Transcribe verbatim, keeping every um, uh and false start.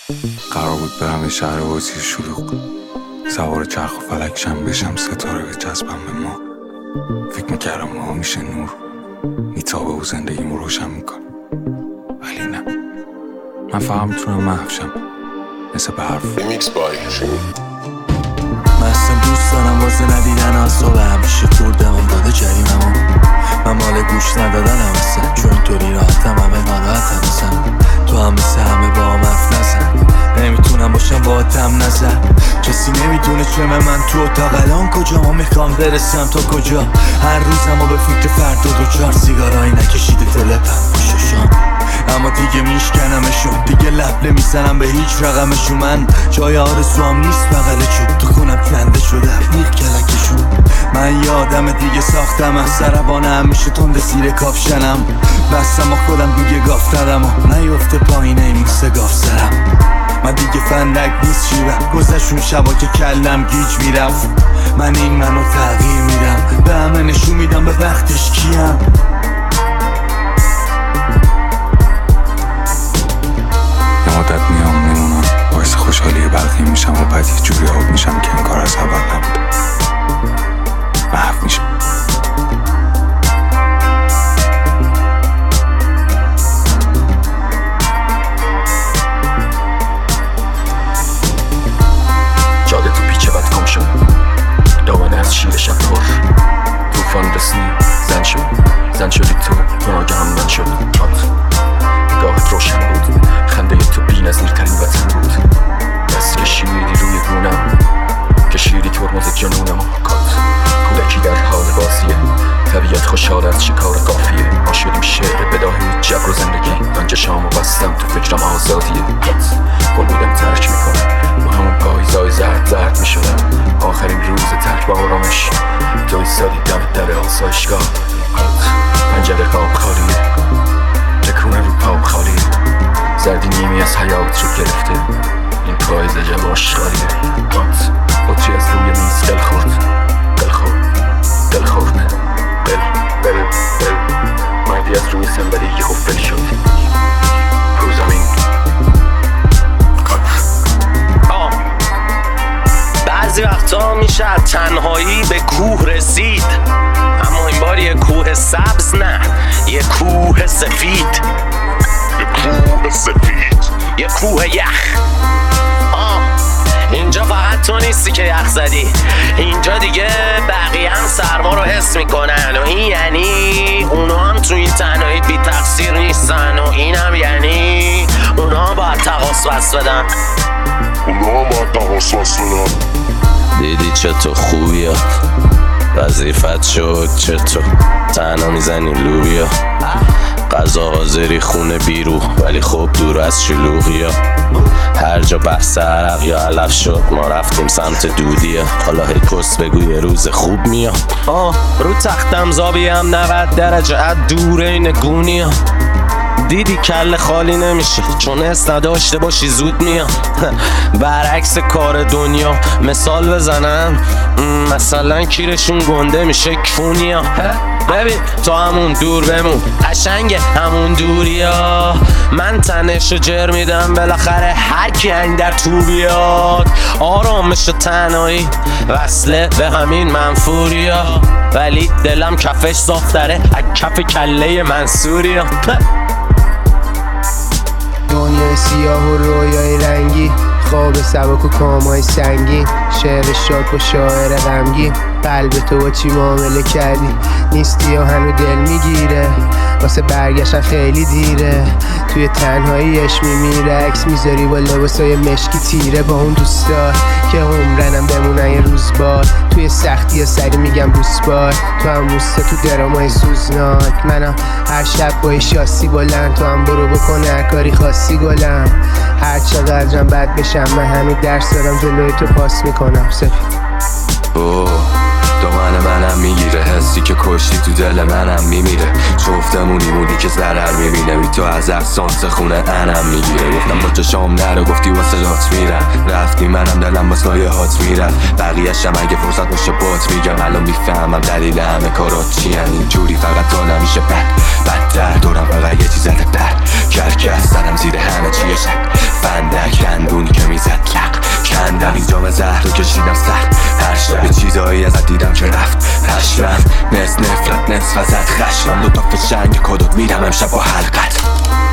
قرار بود برم به شهر بازی شلوغ، سوار چرخ و فلکشم بشم، ستاره به چسبم به ما. فکر میکردم ما میشه نور، میتابه و زندگیمو روشن میکن، ولی نه، من فقط میتونم محو شم مثل برف. ریمیکس بای شمین. مستم دوست دارم واسه ندیدن آسابه، همیشه خوردم داده جریممو، من مال گوش ندادن همسن، چون اینطوری راحتم همه ناراحت هستم. تو هم مثل همه با هم حرف نزن، نمیتونم باشم با تم نزن. کسی نمیدونه چمه من تو اتاق الان کجا، ما میخوام برسم تا کجا. هر روزم و به فکر فردا دو چار سیگارایی نکشیده تلپم پوششان، اما دیگه میشکنمشون، دیگه لبله میزنم به هیچ رقمشون. من جای آرزوام نیست بغل چوب، تو خونم کنده شده میخ کلکشون. من یادم دیگه ساختم از سربانه، همیشه تند زیر کافشنم، بستم و خودم دیگه گاف ندم و نیفته پایینه این موسه گاف سرم. من دیگه فندک نیست شیرم، گذشون شبا که کلم گیج میرفت. من این منو تغییر میدم، به همه نشون میدم به وقتش کیم. یه مدت میام میمونم، باعث خوشحالی بلخی میشم و بعد یه جوری آب میشم که این کار از اول نبوده، محو میشم. جاده تو پیچه بد کم شد، دامنه از شیر شب پر، توفان رسید زن شد، زن شدی تو تو ناگه هم من شد. نگاهت روشن بود، خنده تو بی نظیرترین وطن بود. دست کشیدی روی گونم، کشیدی ترمز جنونم. کات کودکی در حال بازیه، طبیعت خوشحال از شکار قافیه. ما شدیم شعر بداهی جبر و زندگی، من چشامو بستم تو فکرم آزادیه. کات گل بودم ترک میکنم، با همون پاییزای زرد زرد میشدم. آخرین روز ترک با آرامش، تو ایستادی دم در آسایشگاه. کات پنجره قاب خالیه، تکونه رو پاپ خالیه. زردی نیمی از حیات رو گرفته، این پاییز عجب آشغالیه. کات بطری از روی میز دل خورد، دل خورد، دل خورد، دل دل دل. مردی از روی صندلی یهو فل شد رو زمین. بعضی وقتا میشه تنهایی به کوه رسید، اما این بار یه کوه سبز نه، یه کوه سفید. یه کوه سفید، یه کوه یخ. آه اینجا فقط تو نیستی که یخ زدی، اینجا دیگه بقیه هم سرما رو حس میکنن و این یعنی اونا هم تو این تنهایی بی تقصیر نیستن، و این هم یعنی اونا هم باید تقاص بس بدن. اونا هم باید تقاص بس بدن. دیدی چطور خوبی ها، وظیفت شد چطور تنها میزنی لوبیا. غذا حاضری خونه بیرو، ولی خب دور از شلوغی ها. هر جا بحث عرق یا علف شد، ما رفتیم سمت دودی ها. حالا هی پست بگو یه روز خوب میاد. آه رو تختم زابی هم نود درجه از دور این گونی ها. دیدی کل خالی نمیشه، چون حس نداشته باشی زود میام. برعکس کار دنیا مثال بزنم، مثلا کیرشون گنده میشه کونیا. ببین تو همون دور بمون، قشنگ همون دوریا. من تنشو جر میدم بالاخره هر کی این در تو بیاد. آرامش تنهایی وصله به همین منفوریا، ولی دلم کفش صافتره از کف کله منصوریا. دنیای سیاه و رویای رنگی، خواب سبک و کامای سنگین، شعر شاد و شاعر غمگین. قلب تو با چی معامله کردی، نیستی یا هنو دل میگیره، واسه برگشتن خیلی دیره. توی تنهاییش میمیره، عکس میذاری با لباسای مشکی تیره، با اون دوستا که عمرنم بمونن یه روز بار. توی سختی یا سری میگم بوسبار، تو هم موسته تو درامای سوزناک. منم هر شب با شاسی بلند، تو هم برو بکن هر کاری خاصی گلم. هر چقدرم بد بشم، من هنو درس دارم جلوی تو پاس میکنم. سفید اوه دامن منم میگیره، حسی که کشتی تو دل منم میمیره. جفتمونی مونی که ضرر میبینه، بی تو از احسانس خونه انم میگیره. گفتم با چشام نرو، گفتی واسه لات میرم، رفتی منم دلم با سایه هات میرم. بقیه‌شم اگه فرصت باشه بات میگم، الان میفهمم دلیل همه کارات چیه. اینجوری فقط تا نمیشه بد بدتر، دورم فقط یه چیز بر کرکس زدم زیر همه چیه شک. فن اندک دندونی که میزد لق کندم این جام زهر رو کشیدم سر هر شب چیزایی ازت دیدم که رفت پشمم نصف نفرت نصف ازت خشمم دو تا فشنگ کدوت میرم امشب با حلقت